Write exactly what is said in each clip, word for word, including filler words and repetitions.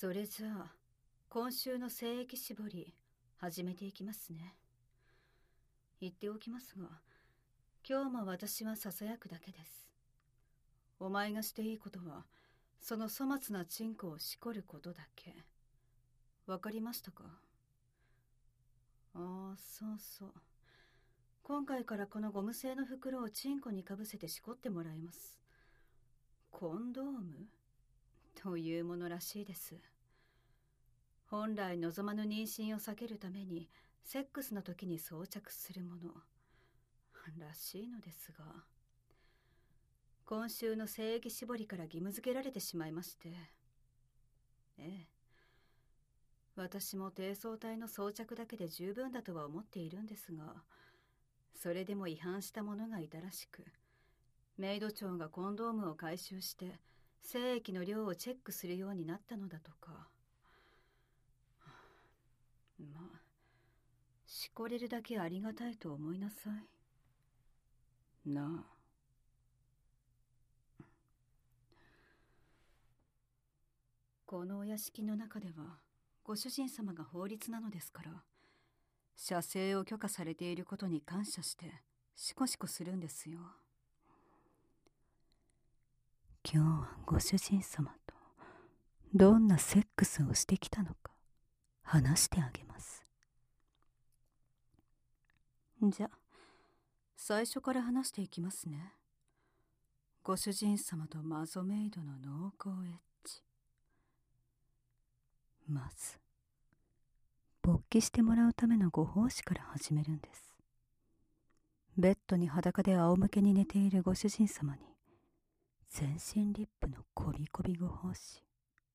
それじゃあ今週の精液絞り始めていきますね。言っておきますが、今日も私はささやくだけです。お前がしていいことはその粗末なチンコをしこることだけ。わかりましたか？ああ、そうそう。今回からこのゴム製の袋をチンコにかぶせてしこってもらいます。コンドームというものらしいです。本来望まぬ妊娠を避けるためにセックスの時に装着するものらしいのですが、今週の精液絞りから義務付けられてしまいまして。ええ、私も低層体の装着だけで十分だとは思っているんですが、それでも違反した者がいたらしく、メイド長がコンドームを回収して精液の量をチェックするようになったのだとか。まあ、しこれるだけありがたいと思いなさいなあ。このお屋敷の中ではご主人様が法律なのですから、射精を許可されていることに感謝してシコシコするんですよ。今日はご主人様とどんなセックスをしてきたのか話してあげます。じゃ、最初から話していきますね。ご主人様とマゾメイドの濃厚エッチ。まず勃起してもらうためのご奉仕から始めるんです。ベッドに裸で仰向けに寝ているご主人様に全身リップのこびこびご奉仕。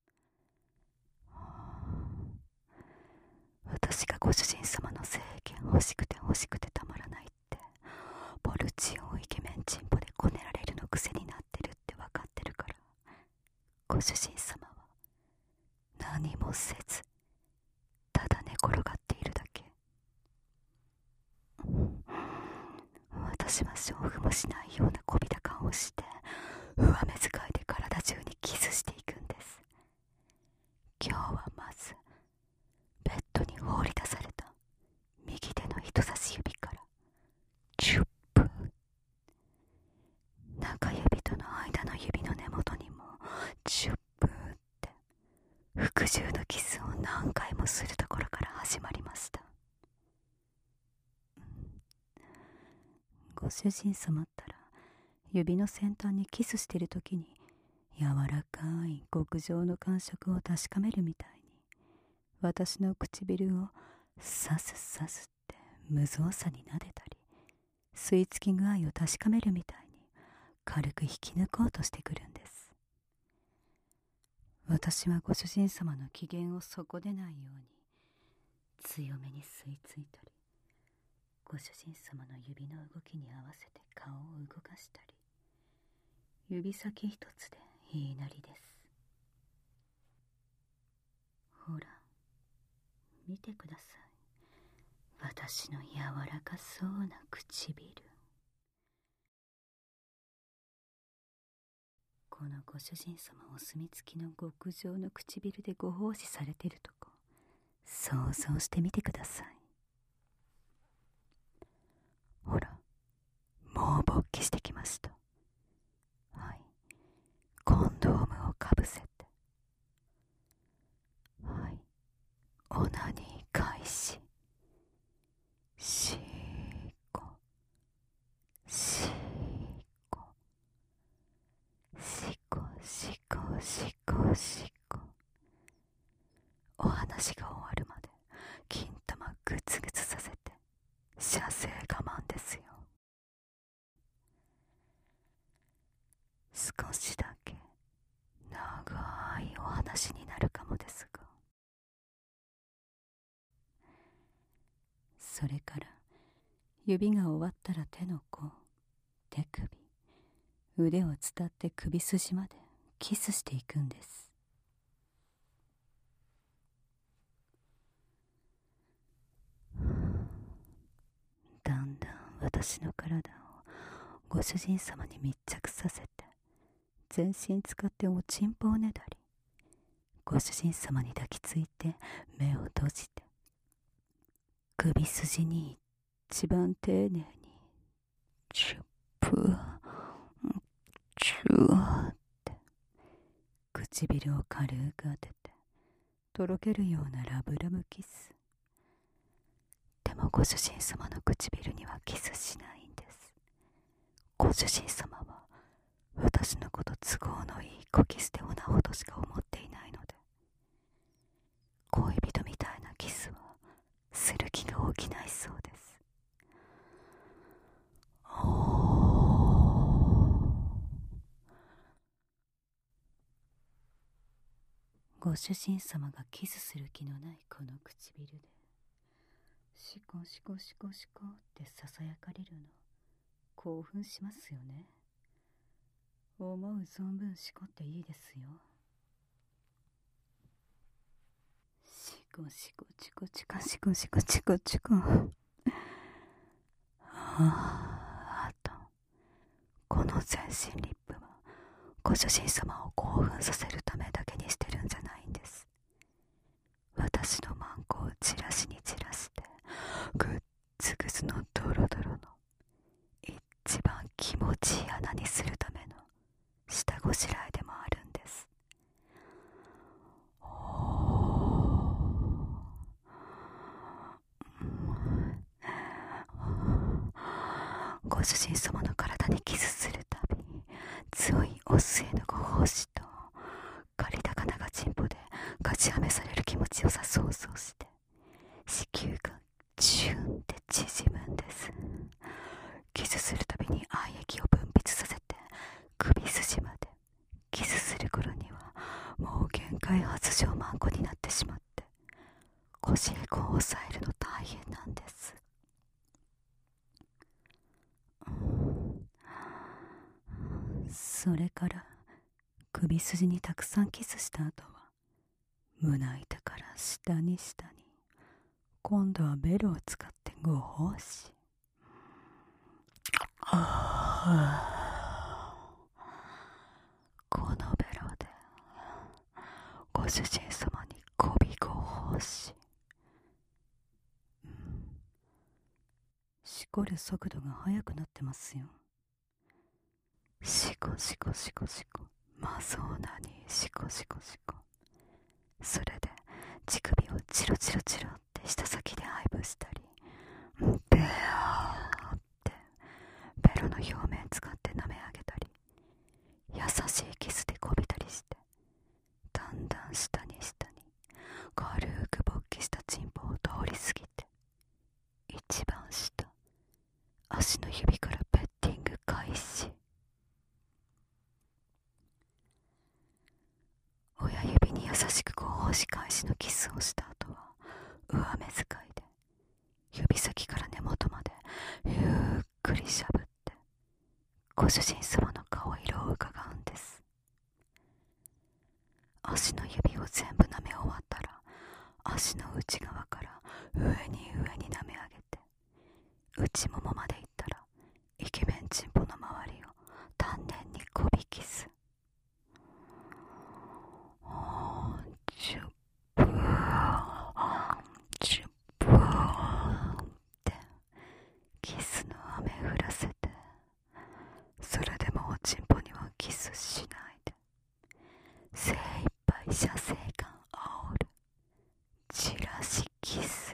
私がご主人様の精液欲しくて欲しくてたまらないって、ポルチオをイケメンチンポでこねられるの癖になってるって分かってるから、ご主人様は何もせずただ寝転がっているだけ。私は勝負もしないようなこびた顔をして上目遣いで体中にキスしていくんです。今日はまずベッドに放り出された右手の人差し指からチュップ、中指との間の指の根元にもチュップって服従のキスを何回もするところから始まりました。ご主人様ったら指の先端にキスしてる時に柔らかい極上の感触を確かめるみたいに、私の唇をさすさすって無造作に撫でたり、吸い付き具合を確かめるみたいに軽く引き抜こうとしてくるんです。私はご主人様の機嫌を損ねないように強めに吸い付いたり、ご主人様の指の動きに合わせて顔を動かしたり、指先一つで言いなりです。ほら、見てください。私の柔らかそうな唇。このご主人様お墨付きの極上の唇でご奉仕されてるとこ、想像してみてください。ほら、もう勃起してきました。はい、コンドームをかぶせて、はい、オナニー開始。しーこしーこしこしこしこしこ。お話が終わるまで金玉グツグツさせて射精我慢ですよ。少しだけ長いお話になるかもですが、それから指が終わったら手の甲、手首、腕を伝って首筋までキスしていくんです。だんだん私の体をご主人様に密着させて、全身使っておちんぽをねだり、 ご主人様に抱きついて目を閉じて、首筋に一番丁寧にチュップチューって唇を軽く当ててとろけるようなラブラブキス。でもご主人様の唇にはキスしないんです。ご主人様は私のこと都合のいい小キスで女ほどしか思っていないので、恋人みたいなキスはする気が起きないそうです。ご主人様がキスする気のないこの唇でシコシコシコシコってささやかれるの興奮しますよね。思う存分しこっていいですよ。シコシコチコチコシコシコチコチコ。はあ、あとこの全身リップはご主人様を興奮させるためだけにしてるんじゃないんです。私のマンコをチラシに散らしてグッツグツのドロドロの一番気持ちいい穴にするための下ごしらえでもあるんです。ご主人様の体にキスするたび強いオスへのご奉仕と借り高ながチンポでガチはめされる気持ちよさ想像して子宮がチュンって縮むんです。キスするたびに愛液を分泌させて首筋まで、キスする頃にはもう限界発情マンコになってしまって腰へこを抑えるの大変なんです。それから首筋にたくさんキスした後は胸板から下に下に今度はベロを使ってご奉仕。このベロでご主人様にこびご奉仕。うん、しこる速度が速くなってますよ。シコシコシコシコ、まそうなにシコシコシコ。それで乳首をチロチロチロって舌先で愛撫したり、ベアーってベロの表面使って舐め上げたり、優しいキスでこびたりして、だんだん下に下に軽く勃起したチンポを通り過ぎて、一番下足の指からペッティング開始。親指に優しくご奉仕開始のキスをした後は上目遣いで指先から根元までゆっくりしゃぶってご主人様の顔色を伺うんです。足の指を全部舐め終わったら足の内側から上に上に舐め上げて、内ももまで行ったらイケメンチンポの周りを丹念にこびキス。チュップーチュップーってキスの雨降らせて、それでもおちんぽにはキスしないで精一杯射精感煽るチラシキス。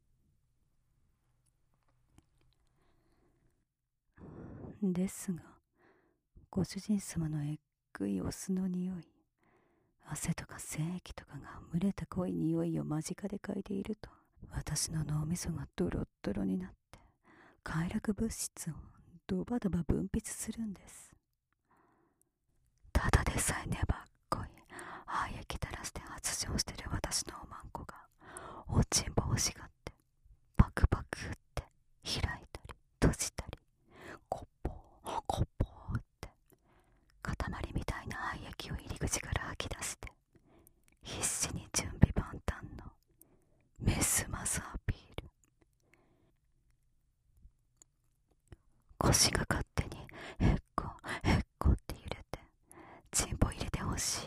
ですがご主人様のえっぐいお酢の匂い、汗とか精液とかが蒸れた濃い匂いを間近で嗅いでいると、私の脳みそがドロッドロになって快楽物質をドバドバ分泌するんです。ただでさえ粘っこい愛液垂らして発情してる私のおまんこがおちんぽ欲しがってパクパクって開いたり閉じたりコッポーコッポーって塊みたいな愛液を入り口から吐き出して必死に準備万端のメスマスアピール。腰が勝手にへっこへっこって揺れてチンポ入れてほし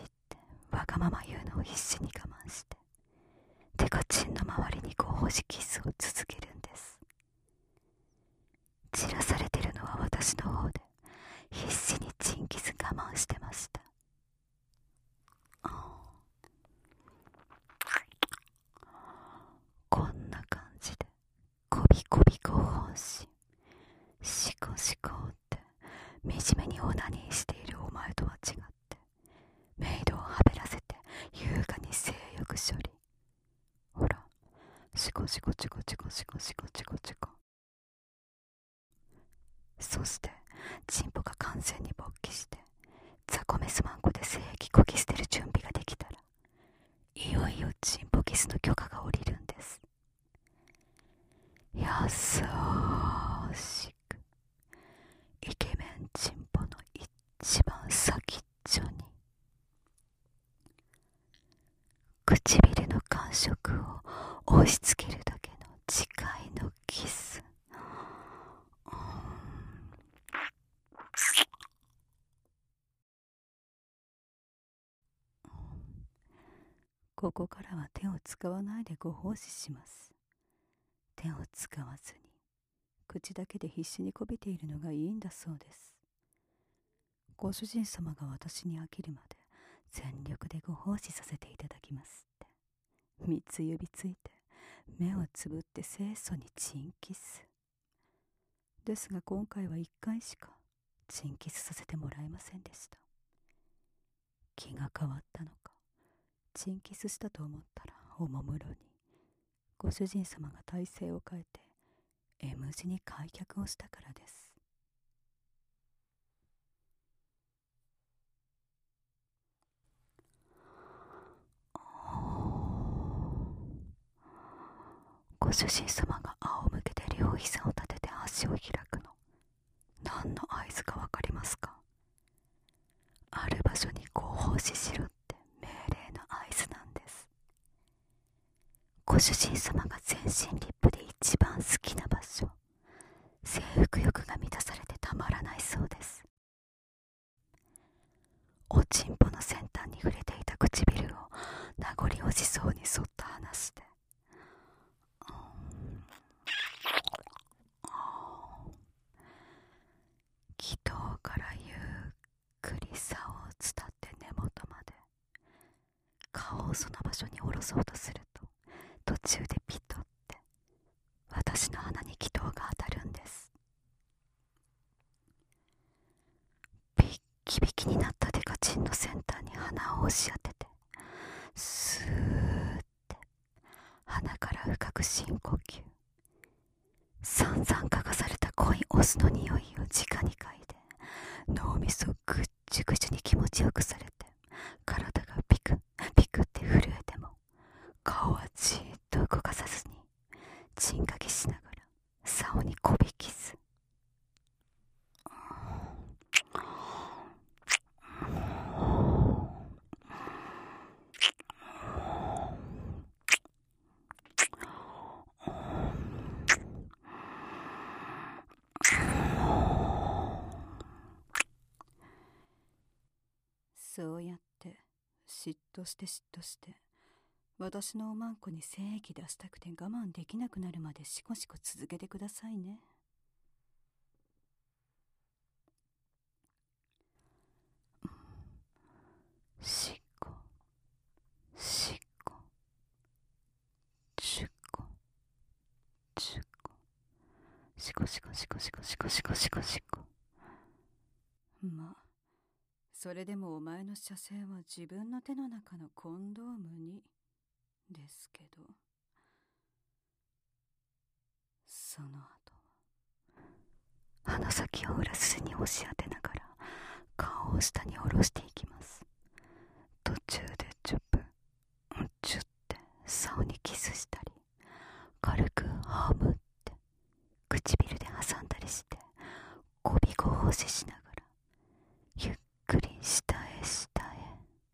まま言うのを必死に我慢して、デカチンの周りにご奉仕キスを続けるんです。散らされてるのは私の方で、必死にチンキス我慢してました。こんな感じで、こびこびご奉仕、しこしこって惨めにオナニーしているお前とは違って、メイドをはべらせて優雅に性欲処理。ほら、シコシコチコチコシコシコチコチコ。そしてチンポが完全に勃起して、ザコメスマンコで性器こき捨てる準備ができたら、いよいよチンポキスの許可が下りるんです。やさしくイケメンチンポの一番先っちょに唇の感触を押し付けるだけの誓いのキス。ここからは手を使わないでご奉仕します。手を使わずに口だけで必死にこびているのがいいんだそうです。ご主人様が私に飽きるまで全力でご奉仕させていただきますって三つ指ついて目をつぶって清楚にチンキス。ですが今回は一回しかチンキスさせてもらえませんでした。気が変わったのか、チンキスしたと思ったらおもむろにご主人様が体勢を変えて M 字に開脚をしたからです。ご主人様が仰向けで両膝を立てて足を開くの、何の合図かわかりますか？ある場所にご奉仕しろって命令の合図なんです。ご主人様が全身リップで一番好きな場所、征服欲が満たされてたまらないそうです。おちんぽの先端に触れていた唇を名残惜しそうにそっと離して、気筒からゆっくり竿を伝って根元まで顔をその場所に下ろそうとすると、途中でピトって私の鼻に気筒が当たるんです。ビッキビキになったデカチンの先端に鼻を押し当てて、スーって鼻から深く深呼吸、散々嗅がされた濃いオスの匂いを直に嗅いで、脳みそぐっちゅぐちゅに気持ちよくされて、体がピクピクって震えても顔はじーっと動かさずにチンかけしながら竿にこびキス。そうやって嫉妬して嫉妬して私のおまんこに精液出したくて我慢できなくなるまでシコシコ続けてくださいね。シコシコチュコチュコシコシコシコシコシコシコシコシコ。まあそれでもお前の射精は自分の手の中のコンドームにですけど、その後は鼻先を裏筋に押し当てながら顔を下に下ろしていきます。途中でチュップチュッて竿にキスしたり、軽くハムって唇で挟んだりして、こびご奉仕しながらゆっくり下へ下へ。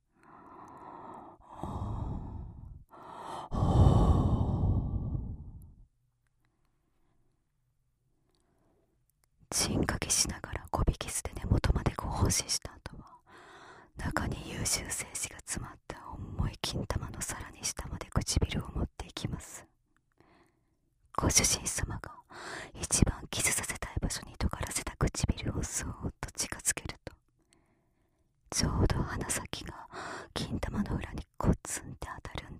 チンかけしながらこびキスで根元までご奉仕した後は、中に優秀精子が詰まったおご主人様が一番キスさせたい場所に尖らせた唇をそーっと近づけると、ちょうど鼻先が金玉の裏にコツンって当たるんです。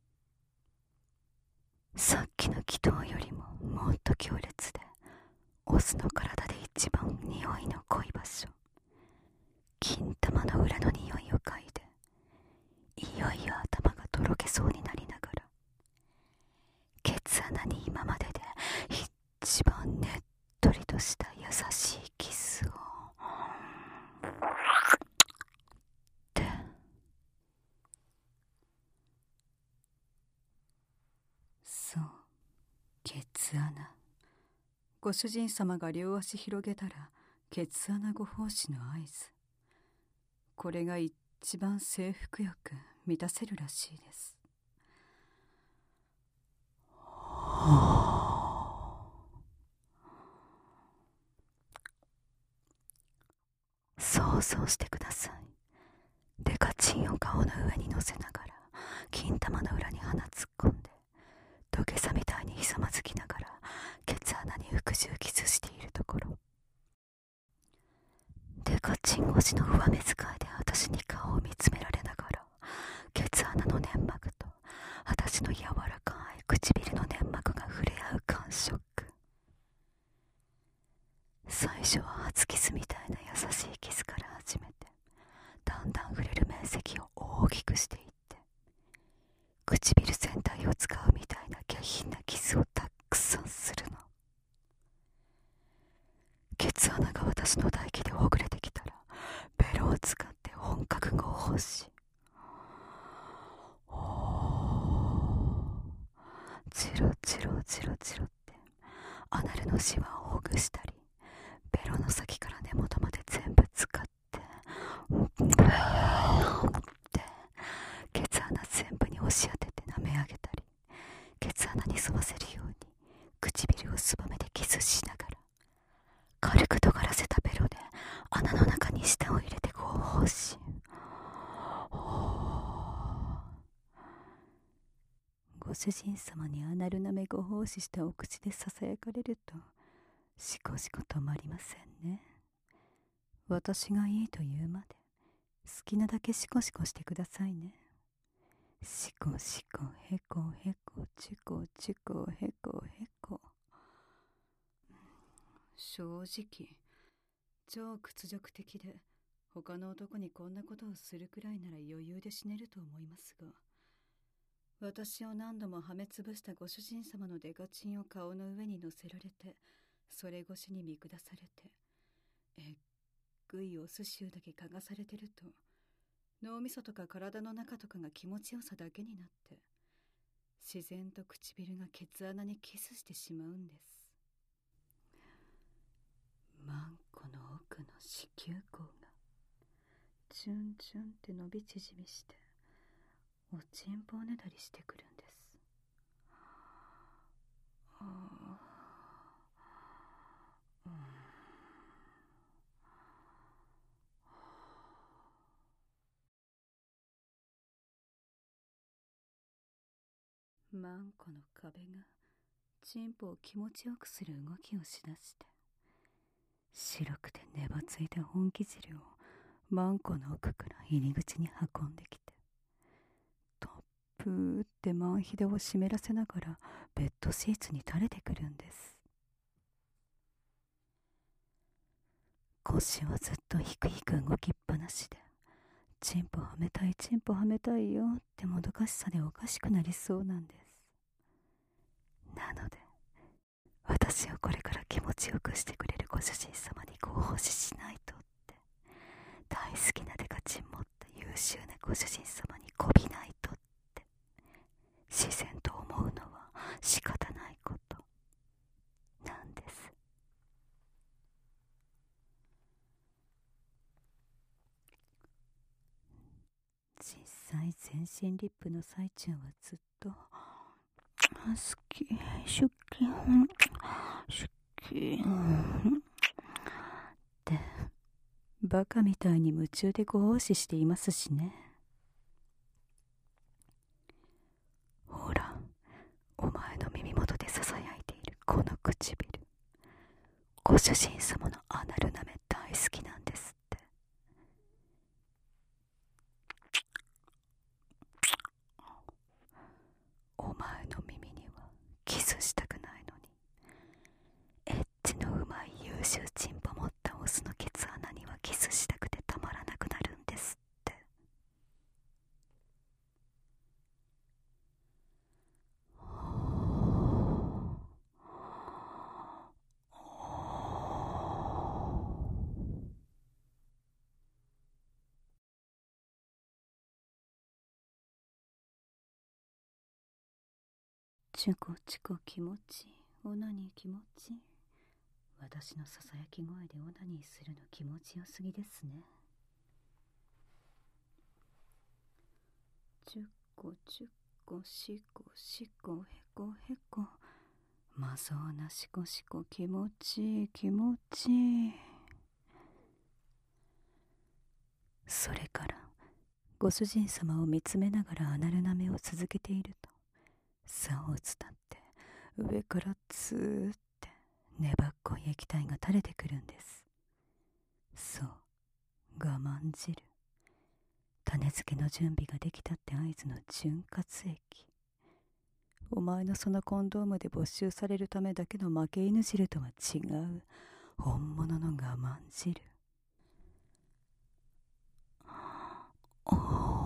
さっきの気筒よりももっと強烈で、オスの体で一番匂いの濃い場所、金玉の裏の匂いを嗅いで、いよいよ頭がとろけそうになりながら、ケツ穴に今までで一番ねっとりとした優しいキスをってそう、ケツ穴。ご主人様が両足広げたらケツ穴ご奉仕の合図。これが一番征服欲満たせるらしいです。想像してください。デカチンを顔の上に乗せながら金玉の裏に鼻突っ込んで、土下座みたいにひざまずきながらケツ穴に服従キスしているところ、デカチン越しの上目遣いで私に顔を見つめられながら、ケツ穴の粘膜と私の柔らかい唇の粘膜が触れ合う感触。最初は初キスみたいな優しいキスから始めて、だんだん触れる面積を大きくしていって、唇全体を使うみたいな下品なキスをたくさんするの。ケツ穴が私の唾液でほぐれてきたら、ベロを使って本格合法し、チロチロチロチロってアナルのシワをほぐしたり、ベロの先から根元まで全部使ってってケツ穴全部に押し当てて舐め上げたり、ケツ穴に沿わせるように唇をすぼめてキスしながら、軽く尖らせたベロで穴の中に舌を入れて合法し、ご主人様にアナル舐めご奉仕したお口でささやかれると、しこしこ止まりませんね。私がいいと言うまで好きなだけシコシコしてくださいね。シコシコヘコヘコチコチコヘコヘコ。正直超屈辱的で、他の男にこんなことをするくらいなら余裕で死ねると思いますが、私を何度もはめつぶしたご主人様のデカチンを顔の上に乗せられて、それ越しに見下されて、えっぐいお寿司だけ嗅がされてると、脳みそとか体の中とかが気持ちよさだけになって、自然と唇がケツ穴にキスしてしまうんです。マンコの奥の子宮口がチュンチュンって伸び縮みして、おちんぽをねだりしてくるんです。はあ、うん、マンコの壁がチンポを気持ちよくする動きをしだして、白くてねばついた本気汁をマンコの奥から入り口に運んできて、トップーってマンヒデを湿らせながらベッドシーツに垂れてくるんです。腰はずっとヒクヒク動きっぱなしで、チンポはめたいチンポはめたいよってもどかしさでおかしくなりそうなんです。なので私をこれから気持ちよくしてくれるご主人様にご奉仕しないとって、大好きなデカチン持った優秀なご主人様にこびないとって自然と思うのは仕方ないことなんです。実際全身リップの最中はずっと好き、出勤、出勤ってバカみたいに夢中でご奉仕していますしね。ほら、お前の耳元でささや主人様のアナル舐め大好きなんですって。お前の耳にはキスしたくないのに、エッチのうまい優秀チンポ持ったオスのケツ穴にはキスしたくてたまらなくなるんですって。 チュコチュコ気持ちいい、オナニー気持ちいい。私のささやき声でオナニーするの気持ちよすぎですね。チュコチュコシコシコヘコヘコ、まそうなシコシコ気持ちいい気持ちいい。 それからご主人様を見つめながらアナル舐めを続けていると、竿を伝って上からツーって粘っこい液体が垂れてくるんです。そう、我慢汁。種付けの準備ができたって合図の潤滑液。お前のそのコンドームで没収されるためだけの負け犬汁とは違う本物の我慢汁。お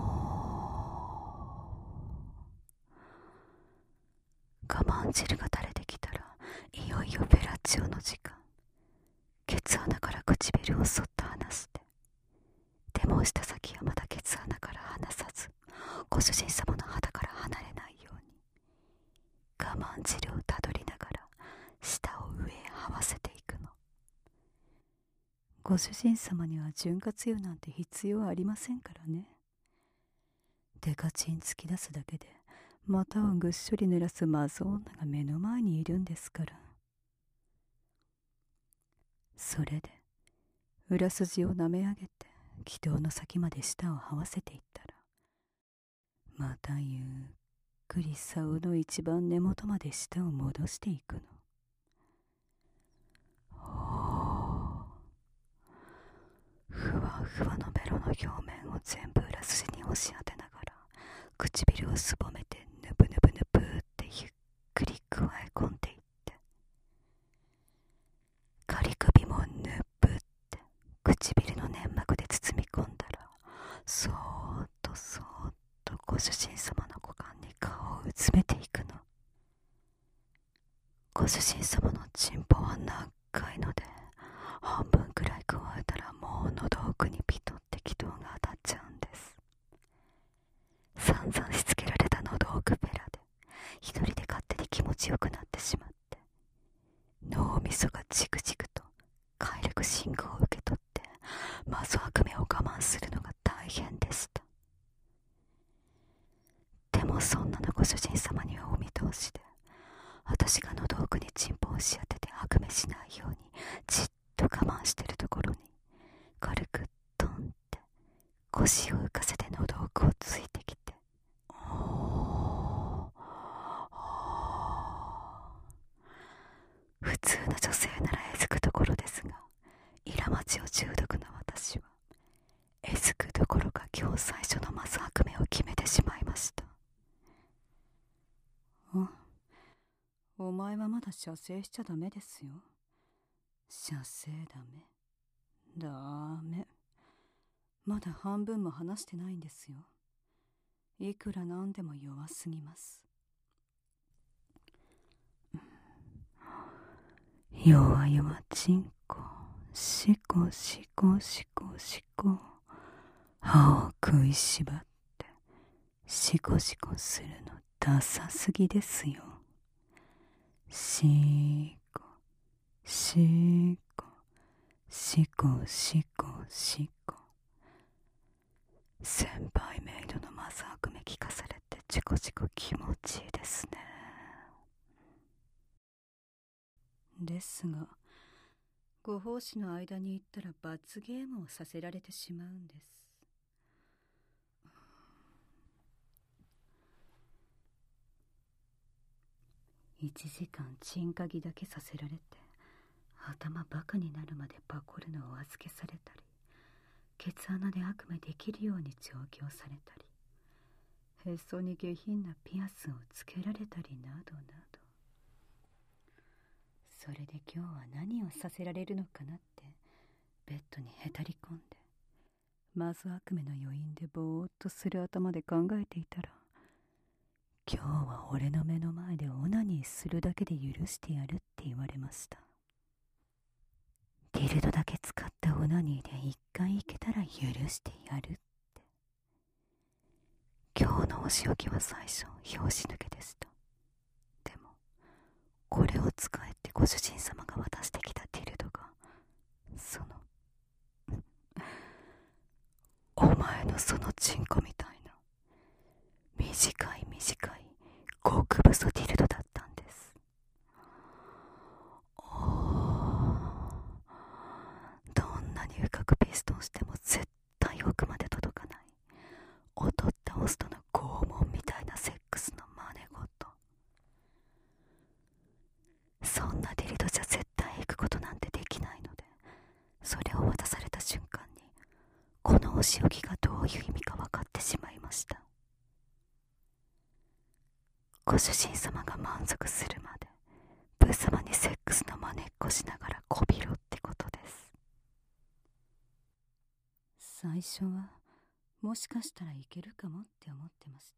我慢汁が垂れてきたら、いよいよフェラチオの時間。ケツ穴から唇をそっと離して、手もした先はまだケツ穴から離さず、ご主人様の肌から離れないように我慢汁をたどりながら舌を上へ這わせていくの。ご主人様には潤滑油なんて必要ありませんからね。デカチン突き出すだけで股をぐっしょり濡らすマゾ女が目の前にいるんですから。それで裏筋を舐め上げて気道の先まで舌を這わせていったら、またゆっくり竿の一番根元まで舌を戻していくの。ふわふわのベロの表面を全部裏筋に押し当てながら、唇をすぼめてぬぶぬぶぬぶってゆっくり加え込んでいって、仮首もぬぶって唇の粘膜で包み込んだら、そーっとそーっとご主人様の股間に顔をうつめていくの。ご主人様のチンポは長いので、半分くらい加えたらもう喉奥にピトって気道が当たっちゃうんです。散々しつけられた喉奥ペラで一人で勝手に気持ちよくなってしまって、脳みそがじくじくと快楽信号を受け取って、まず悪夢を我慢するのが大変でした。でもそんなのご主人様にはお見通しで、私が喉奥にチンポを押し当てて悪夢しないようにじっと我慢してるところに、軽くトンって腰を浮かせて喉奥をついてきて、普通の女性ならえずくところですが、イラマチオ中毒の私はえずくどころか今日最初のまず悪夢を決めてしまいました。 あ、お前はまだ射精しちゃダメですよ。射精ダメダメ、まだ半分も話してないんですよ。いくらなんでも弱すぎます。 弱々ちんこ、しこしこしこしこ、歯を食いしばってしこしこするのダサすぎですよ。しこしこしこしこしこ。先輩メイドのマザークメ聞かされてチコチコ気持ちいいですね。 ですが、ご奉仕の間に行ったら罰ゲームをさせられてしまうんです。いちじかんチンカギだけさせられて、 頭バカになるまでパコるのをお預けされたり、ケツ穴で悪夢できるように調教されたり、へそに下品なピアスをつけられたりなどなど。それで今日は何をさせられるのかなってベッドにへたり込んで、まず悪夢の余韻でぼーっとする頭で考えていたら、今日は俺の目の前でオナニーするだけで許してやるって言われました。ディルドだけ使ったオナニーで一回いけたら許してやるって。今日のお仕置きは最初拍子抜けでした。でもこれを使えってご主人様が渡してきたディルドが、そのお前のそのチンコみたいな短い短い極細ディルドだったんです。おー、どんなに深くピストンしても絶対奥まで届かない、劣ったオスとの拷問みたいなセックスの真似事。そんなディルドじゃ絶対行くことなんてできないので、それを渡された瞬間にこのお仕置きがどういう意味か分かってしまいました。ご主人様が満足するまでブス様にセックスの真似っこしながらこびろってことです。最初はもしかしたらいけるかもって思ってました。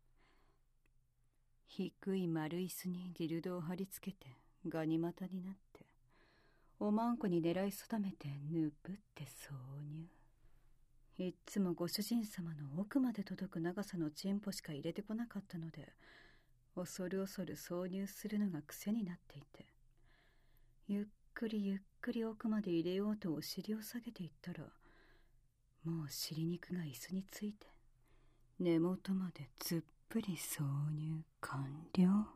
低い丸椅子にディルドを貼り付けてガニ股になって、おまんこに狙い定めてぬぶって挿入。いっつもご主人様の奥まで届く長さのチンポしか入れてこなかったので、恐る恐る挿入するのが癖になっていて、ゆっくりゆっくり奥まで入れようとお尻を下げていったら、もう尻肉が椅子について根元までずっぷり挿入完了。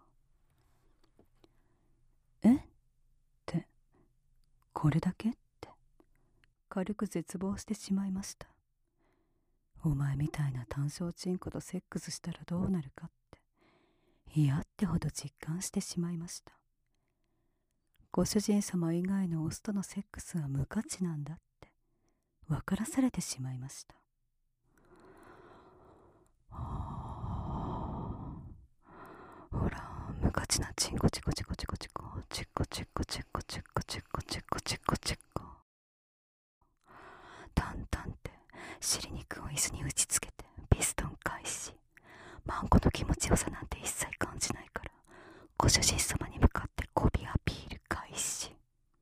えってこれだけって軽く絶望してしまいました。お前みたいな単小チンコとセックスしたらどうなるかって嫌ってほど実感してしまいました。ご主人様以外のオスとのセックスは無価値なんだって分からされてしまいました。ほら、無価値なチンコチコチコチコチコチコチコチコチコチコチコチコチコ、タンタンって尻肉を椅子に打ちつけてピストン開始。マンコの気持ちよさなんて一切感じないから、ご主人様に向かって媚びアピール開始。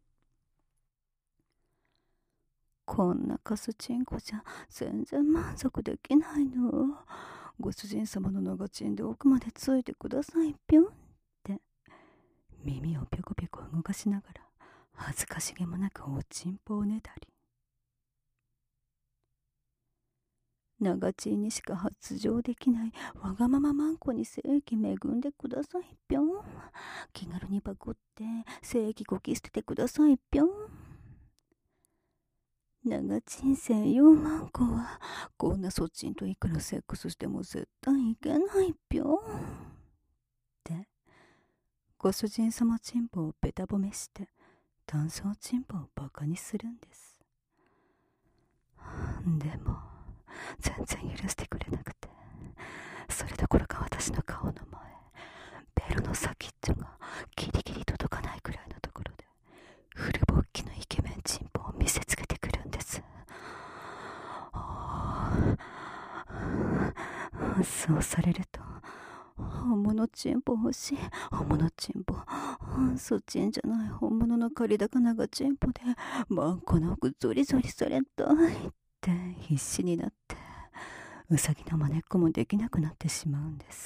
こんなカスチンコじゃ全然満足できないの。ご主人様の長チンで奥までついてくださいぴょんって耳をぴょこぴょこ動かしながら恥ずかしげもなくおちんぽをねだり、長チンにしか発情できないわがままマンコに精液恵んでくださいぴょん。気軽にパクって精液こき捨ててくださいぴょん。長チン専用マンコはこんなそっちんといくらセックスしても絶対いけないぴょんってご主人様チンポをベタ褒めして単小チンポをバカにするんです。でも全然許してくれなくて、それどころか私の顔の前、ベロの先っちょがギリギリ届かないくらいのところでフルボッキのイケメンチンポを見せつけてくるんです。そうされると、本物チンポ欲しい、本物チンポ、そっちんじゃない本物の借り高長チンポでマンコの奥ゾリゾリされたいって必死になって、ウサギのまねっこもできなくなってしまうんです。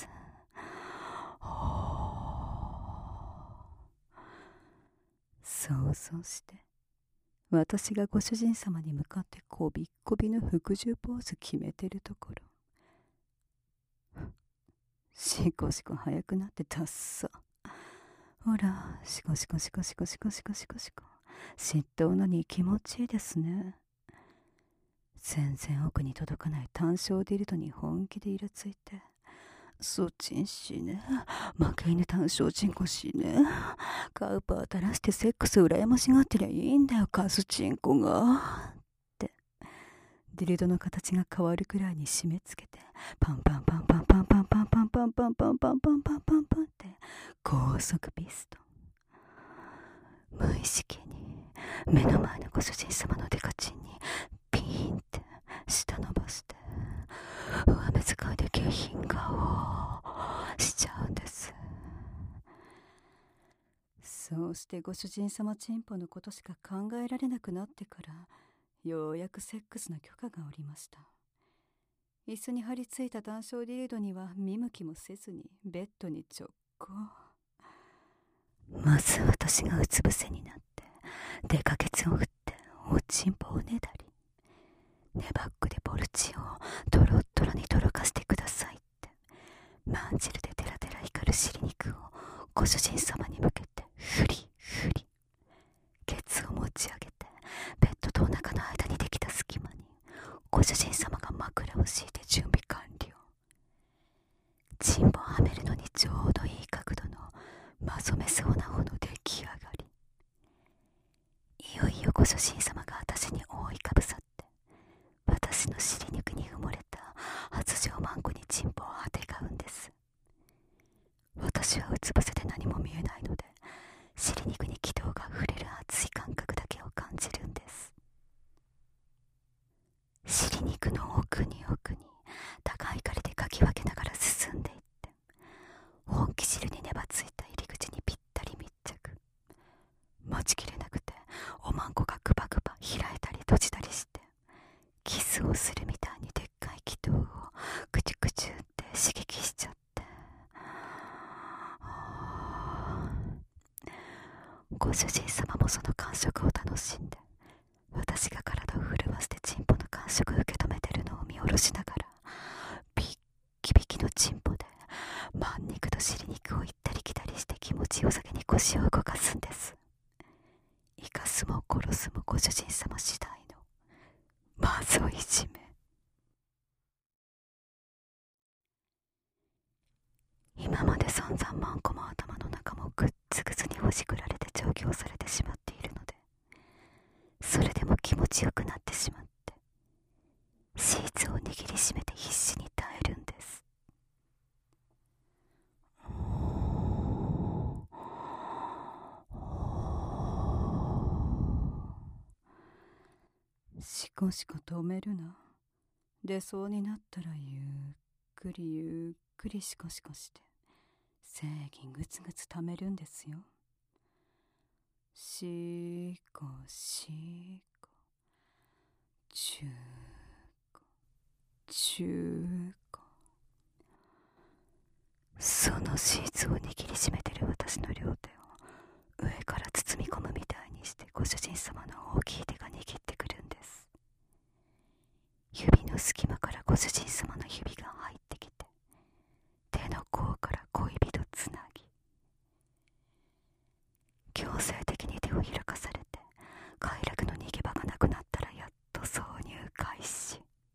想像して私がご主人様に向かってこびっこびの服従ポーズ決めてるところ、シコシコ早くなってたっさ。ほら、シコシコシコシコシコシコシコシコ、嫉妬のに気持ちいいですね。全然奥に届かない単小ディルドに本気でイラついて、 そっちんしね。負け犬単勝チンコしね。カウパー垂らしてセックス羨ましがってりゃいいんだよ、カスチンコが。って、ディルドの形が変わるくらいに締め付けて、パンパンパンパンパンパンパンパンパンパンパンパンパンパンパンパンって高速ピストン。無意識に目の前のご主人様のデカチンにピーンって舌伸ばして上目遣いで下品顔をしちゃうんです。そうしてご主人様チンポのことしか考えられなくなってからようやくセックスの許可が下りました。椅子に張り付いた単勝ディルドには見向きもせずにベッドに直行。まず私がうつ伏せになってデカケツを振っておちんぽをねだり、ネバックでボルチをトロットロにとろかしてくださいってまんじるでテラテラ光る尻肉をご主人様に向けてフリフリ、ケツを持ち上げてベッドとお腹の間にできた隙間にご主人様が枕を敷いて準備完了。チンポをはめるのにちょうどいい角度のまぞめそうな方の出来上がり。いよいよご主人様が私に覆いかぶさって私の尻肉に埋もれた発情マンコにチンポをあてがうんです。私はうつ伏せで何も見えないので尻肉に気道が触れる熱い感覚だけを感じるんです。尻肉の奥に奥に高い針でかき分けながら進んでいって本気汁に粘ついた入り口にぴったり密着。待ちきれなくておまんこがグバグバ開いたり閉じたりしてキスをするみたいにでっかい気道をクチュクチュって刺激しちゃって、ご主人様もその感触を楽しんで私が体を震わせてチンポの感触を受け止めてるのを見下ろしながらビッキビキのチンポでまん肉と尻肉を行ったり来たりして気持ちよさげに腰を動かすんです。生かすも殺すもご主人様次第のまずいじめ。今まで散々マンコも頭の中もグッツグツにほじくられて調教されてしまっているので、それでも気持ちよくなってしまってシーツを握りしめて必死に耐えるんです。しこしこ止めるな。出そうになったらゆっくりゆっくりしこしこして精液グツグツ溜めるんですよ。しこしこちゅうこちゅうこ。そのシーツを握りしめてる私の両手を上から包み込むみたいにしてご主人様の大きい手が握ってくるんです。指の隙間からご主人様の指が入ってきて手の甲から恋人つなぎ、強制的に手を開かされて快楽の逃げ場がなくなったらやっと挿入開始。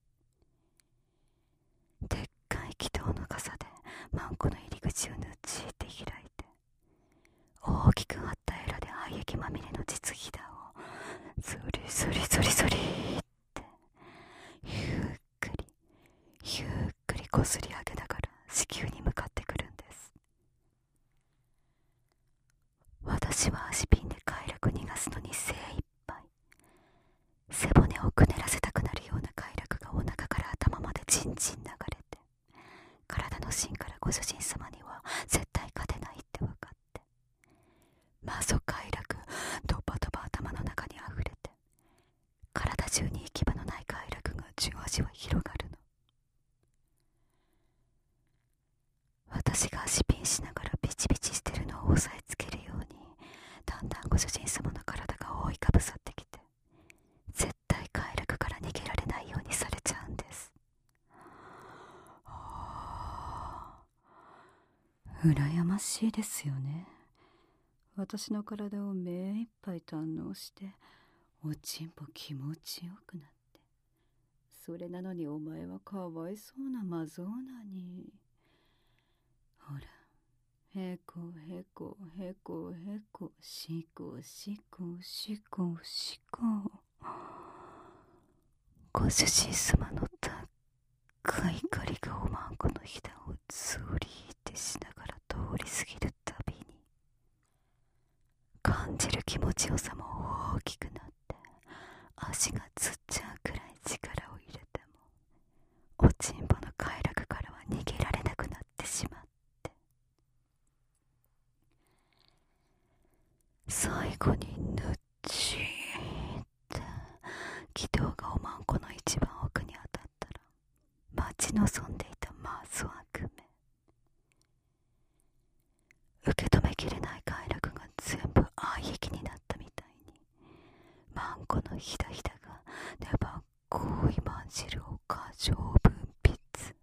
でっかい気道の傘でマンコの入り口をぬちいて開いて大きく張ったエラで廃液まみれの実ひだをゾリゾリゾリゾリってゆっくりゆっくりこすり上げながら子宮に向かってくるんです。私は足ピンで快楽逃がすのに精一杯。背骨をくねらせたくなるような快楽がお腹から頭までじんじん流れて、体の芯からご主人様には絶対勝てないって分かって、まぞ快楽ドバドバ頭の中にあふれて、体中に行き場のない快楽がじわじわ広がるの。私が足ピンしながらビチビチしてるのを押さえつけるようにだんだんご主人様の体が覆いかぶさってきて、絶対快楽から逃げられないようにされちゃうんです。羨ましいですよね。私の体を目いっぱい堪能しておちんぽ気持ちよくなって、それなのにお前はかわいそうなマゾーナに。 ほら、へこへこへこへこ、しこしこしこしこ。ご主人様の高い怒りがおまんこのひだをつりってしながら通り過ぎるたびに、感じる気持ちよさも大きくなって、足がつっちゃうくらい力を入れても、おちんぽの快楽からは逃げられなくなってしまって、最後にぬっちーって気道がおまんこの一番奥に当たったら、待ち望んでいたマース悪夢、受け止めきれない快楽が全部愛液になったみたいに、マンコのひだひだが粘っこいまんじるを過剰分泌。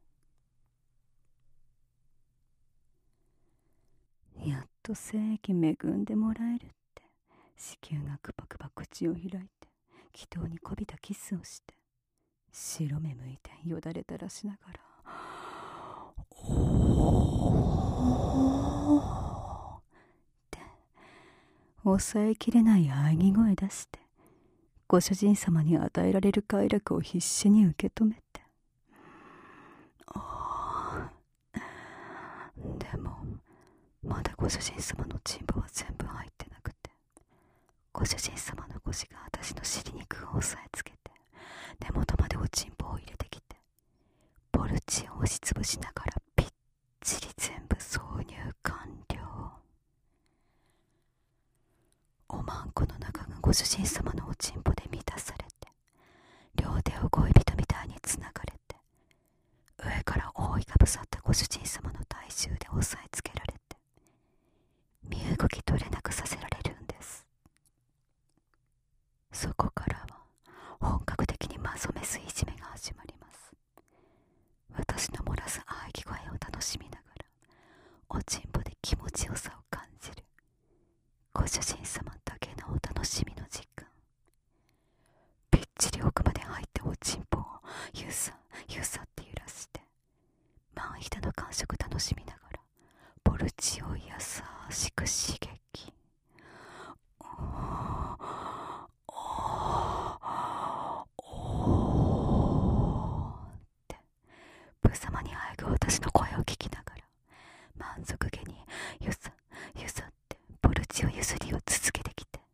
やっと精液恵んでもらえるって、子宮がくばくば口を開いて気道にこびたキスをして、白目向いてよだれたらしながら、おーって抑えきれない喘ぎ声出して、ご主人様に与えられる快楽を必死に受け止めて、ああ、でもまだご主人様のチンポは全部入ってなくて、ご主人様の腰が私の尻肉を押さえつけて、根元までおちんぽを入れてきて、ポルチを押しつぶしながらぴっちり全部挿入完了。おまんこの中がご主人様のおちんぽで満たされて、両手を恋人みたいにつながれて、上から覆いかぶさったご主人様の体重で押さえつけられて、身動き取れなくさせられるんです。そこからは本格的にマゾメスいじめが始まります。私の漏らす喘ぎ声を楽しみながら、おちんぽで気持ちよさを感じるご主人様だけのお楽しみの時間。ぴっちり奥まで入っておちんぽをゆさゆさって揺らして、マンヒダの感触楽しみながら、ポルチを優しく刺激。おーおーおーって無様にあえぐ私の声を聞きながら、満足げにゆさゆさってポルチをゆすりを続けてきて、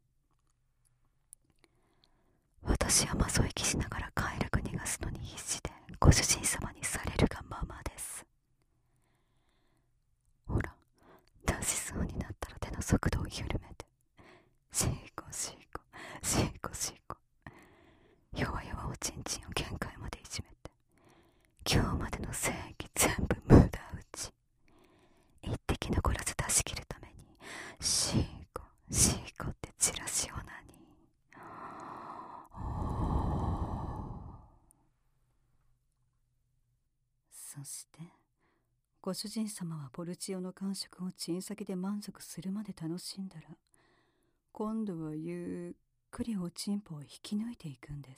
私はまそ息しながら快楽逃がすのに必死で、ご主人様にされるがままです。ほら、出しそうになったら手の速度を緩めて、シーコシーコシーコシーコ、弱々おちんちんを限界までいじめて、今日までの精液全部無駄打ち、一滴残らず出し切るために、シーコシーコってチラシオナに。そしてご主人様はポルチオの感触をチン先で満足するまで楽しんだら、今度はゆっくりおちんぽを引き抜いていくんです。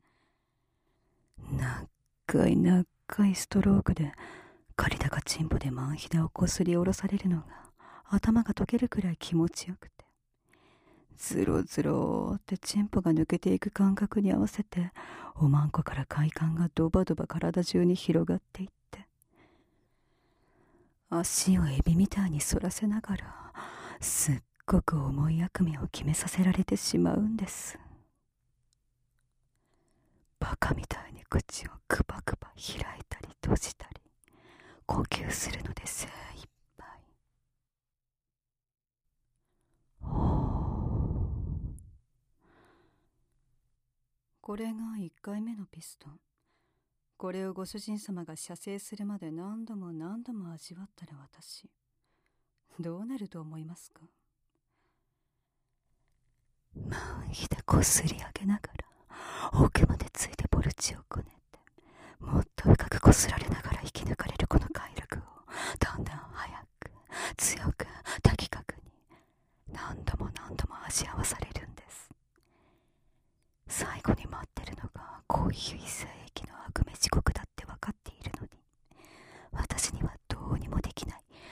長い長いストロークで借り高チンポでマンヒダをこすり下ろされるのが頭が溶けるくらい気持ちよくて、ズロズロってチンポが抜けていく感覚に合わせて、おまんこから快感がドバドバ体中に広がっていって、足をエビみたいに反らせながらすっごく重い悪夢を決めさせられてしまうんです。バカみたいに口をクバクバ開いたり閉じたり呼吸するので精一杯。これがいっかいめのピストン。これをご主人様が射精するまで何度も何度も味わったら、私どうなると思いますか？マンヒでこすり上げながら奥までついてボルチをこねて、もっと深くこすられながら引き抜かれるこの快楽を、だんだん早く強く的確に何度も何度も味合わされるんです。最後に待ってるのがこういう異性液の悪夢地獄だって分かっているのに、私にはどうにもできない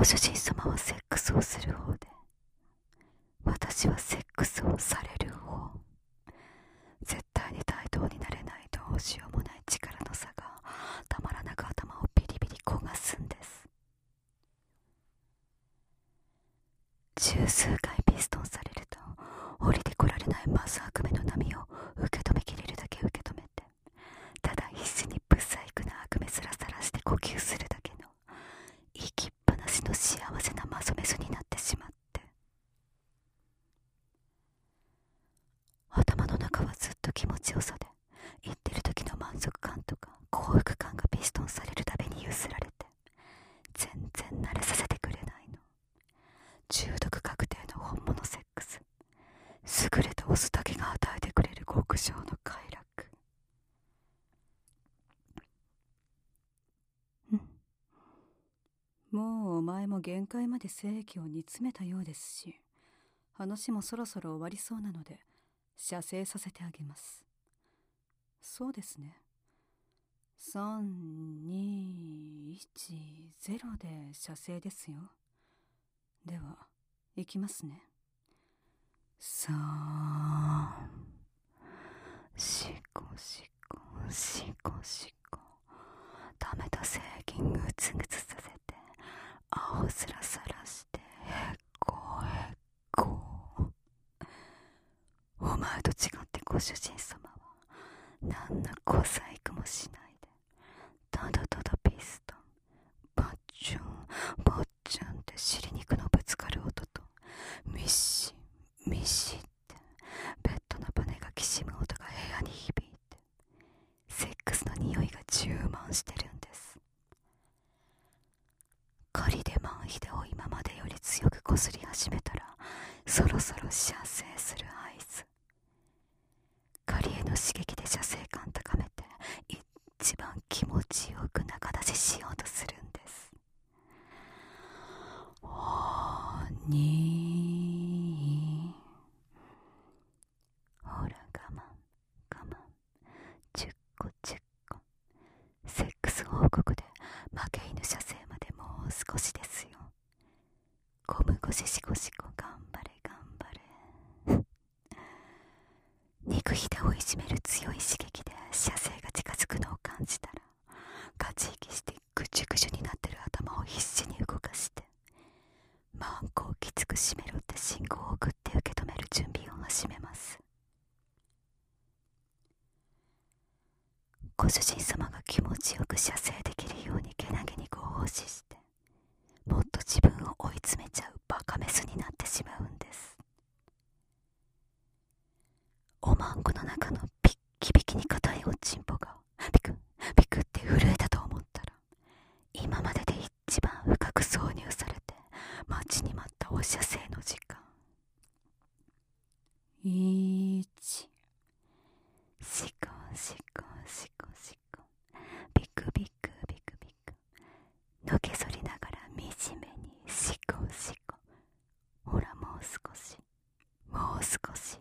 主人様はセックスをする方で、私はセックスをされる方。絶対に対等になれないどうしようもない力の差がたまらなく頭をビリビリ焦がすんです。十数回ピストンされると降りてこられないまず悪夢の波を受け止めきれるだけ受け止めて、ただ必死にブサイクな悪夢すらさらして呼吸するだけの生きっぱなしの幸せなマゾメスになってしまって、頭の中はずっと気持ちよさで、言ってる時の満足感とか幸福感がピストンされるたびに揺すられて、全然慣れさせてくれないの。中毒確定の本物セックス、優れたオスだけが与えてくれる極上の快楽。うんもうお前も限界まで精液を煮詰めたようですし、話もそろそろ終わりそうなので射精させてあげます。そうですね。さん、に、いち、ゼロで射精ですよ。では行きますね。さあ、しこしこしこしこ、溜めた精液グツグツさせて、青ずらさらしてへっこへっこ。お前と違ってご主人様は何の小細工もしないで、ただただピストンバッチュンバッチュンって尻肉のぶつかる音と、ミッシミシってベッドのバネがきしむ音が部屋に響いて、セックスの匂いが充満してるんです。狩りでマンヒデを今までより強くこすり始めたら、そろそろ射精する合図。狩りへの刺激で射精感高めて、一番気持ちよく中出ししようとするんです。おにほら我慢我慢、じゅっこじゅっこ、セックス王国で負け犬射精までもう少しですよ。ゴムゴシシコシコ、頑張れ頑張れ。肉ひだをいじめる強い刺激で射精が近づくのを感じたら、ガチ息してぐちゅぐちゅになってる頭を必死に動かして、マンコをきつく締めろって信号を送って受け止める準備を始めます。ご主人様が気持ちよく射精できるようにけなげにご奉仕して、もっと自分を追い詰めちゃうバカメスになってしまうんです。おまんこの中のピッキピキに硬いおちんぽがピクピクって震えたと思ったら、今までで一番深く挿入されて待ちに待ったお射精の時間。いち、しこしこしこしこ、ビクビクビクビク、のけぞりながら惨めにしこしこ。ほらもう少しもう少し。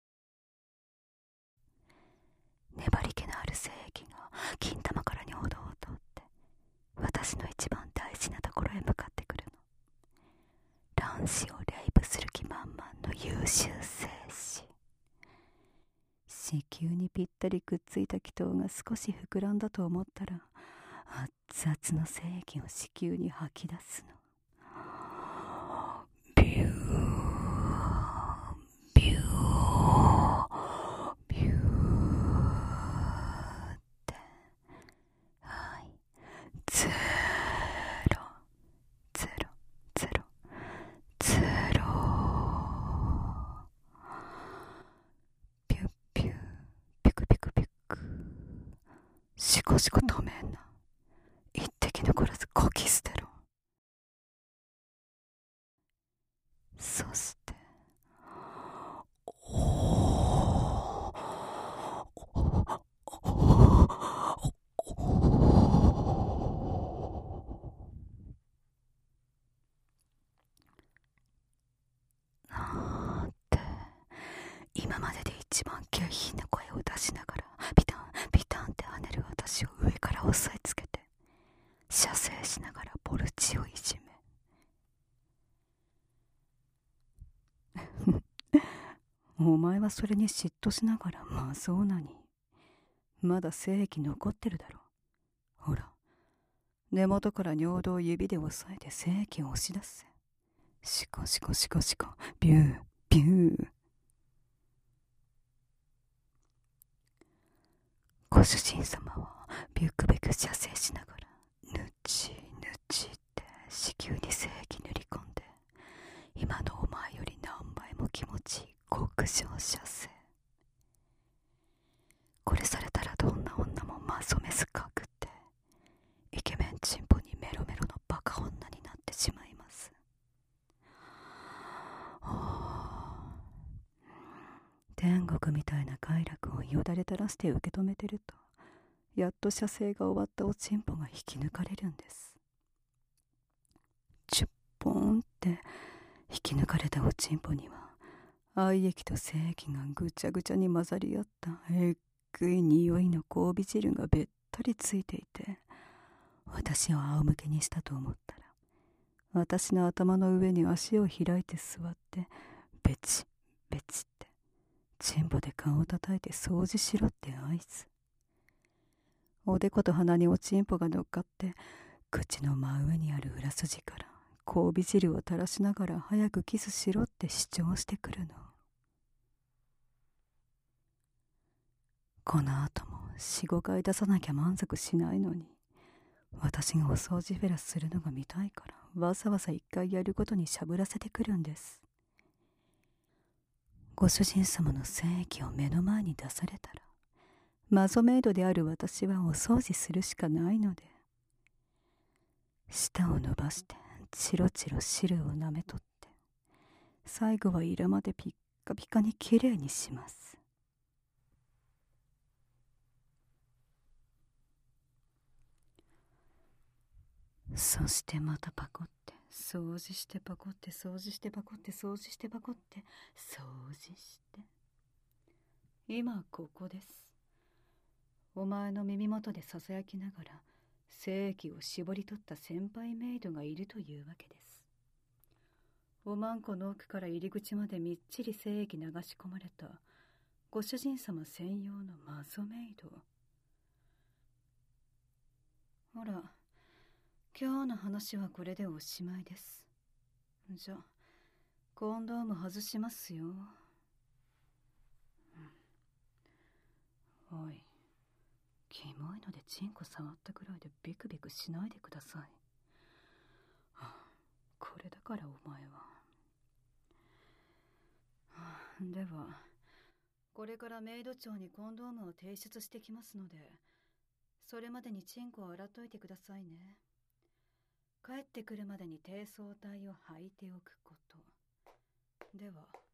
粘り気のある精液が金玉から尿道を通って私の一番大事なところへ向かってくるの。卵子をレイプする気満々の優秀精子。子宮にぴったりくっついた気筒が少し膨らんだと思ったら、熱々の精液を子宮に吐き出すの。ビュービュービューって、はい、ゼロゼロゼロゼロ。ピュッピュッピクピクピク、シコシコ止めんな、一滴残らずこき捨てろ。そしておーなんて、今までで一番下品な声を出しながらピタンピタンって跳ねる私を上から押さえつけて、射精しながらボルチをいじめ、 お前はそれに嫉妬しながらまずそうなに。まだ精液残ってるだろ。ほら、根元から尿道を指で押さえて精液を押し出せ。シコシコシコシコ、ビュー、ビュー。ご主人様はビュクビク射精しながら、ぬちぬちって子宮に精液塗り込んで、今のお前より何倍も気持ちいい極上射精。これされたらどんな女もマゾメスかくって、イケメンチンポにメロメロのバカ女になってしまいます。天国みたいな快楽をよだれ垂らして受け止めてると、やっと射精が終わったおちんぽが引き抜かれるんです。チュッポーンって引き抜かれたおちんぽには、愛液と精液がぐちゃぐちゃに混ざり合ったえっぐい匂いの交尾汁がべったりついていて、私を仰向けにしたと思ったら、私の頭の上に足を開いて座って、ベチベチって、チンポで顔を叩いて掃除しろって合図。おでこと鼻におちんぽが乗っかって、口の真上にある裏筋から交尾汁を垂らしながら早くキスしろって主張してくるの。この後もよん、ごかい出さなきゃ満足しないのに、私がお掃除フェラするのが見たいからわざわざいっかいやることにしゃぶらせてくるんです。ご主人様の精液を目の前に出されたら、マゾメイドである私はお掃除するしかないので、舌を伸ばしてチロチロ汁を舐めとって、最後はイラまでピッカピカにきれいにします。そしてまたパコって、掃除してパコって、掃除してパコって、掃除してパコって、掃除して。今ここです。お前の耳元でささやきながら、精液を絞り取った先輩メイドがいるというわけです。おまんこの奥から入り口までみっちり精液流し込まれた、ご主人様専用のマゾメイド。ほら、今日の話はこれでおしまいです。じゃ、コンドーム外しますよ。うん、おい、キモいのでチンコ触ったくらいでビクビクしないでください。はあ、これだからお前は。はあ、では、これからメイド長にコンドームを提出してきますので、それまでにチンコを洗っといてくださいね。帰ってくるまでに低層体を履いておくこと。では。